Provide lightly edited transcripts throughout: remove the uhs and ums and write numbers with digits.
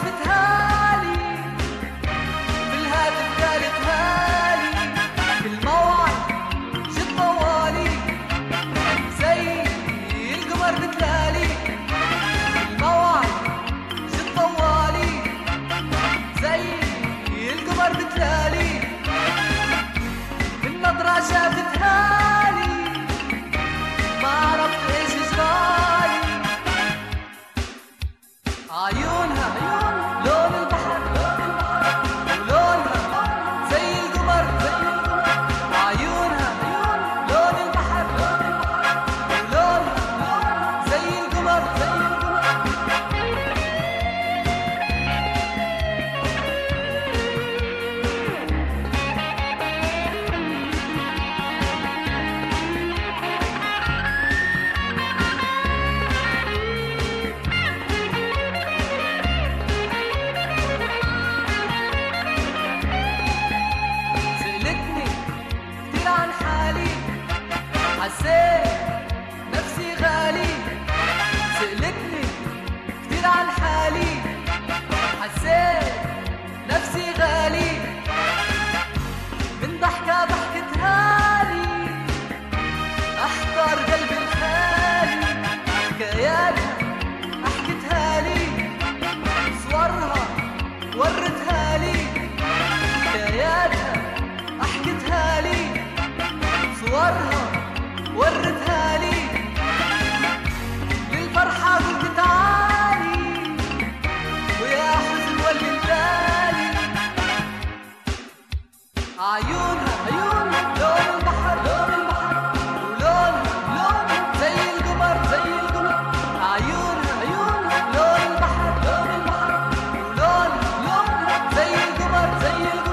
شافتها لي بالهاتف قالتها لي بالموعد جد طوالي زي القمر بتلالي بالموعد جد طوالي زي القمر بتلالي بالنظرة شافتها لي ما عرفت ايش جرالي عيونها لون البحر ولونها زي القمر عيونها لون البحر ولونها زي القمر عن حالي حسيت نفسي غالي سألتني كتير عن حالي حسيت نفسي غالي من ضحكة ضحكتها لي أحضر قلبي الخالي حكاياتها أحكتها لي صورها ورتها لي حكاياتها أحكتها لي صورها ورتها لي للفرحة قلت تعالي ويا حزن ولي البالي عيونها لون البحر ولونها زي القمر عيونها لون البحر ولونها زي القمر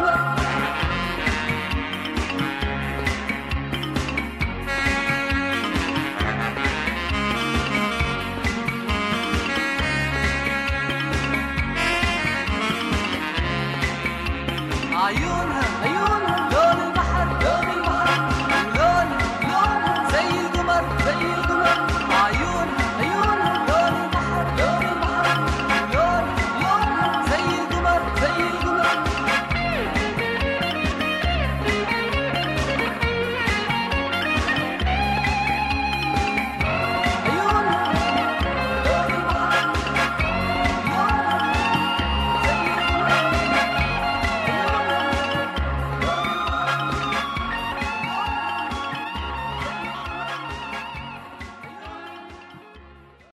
عيونها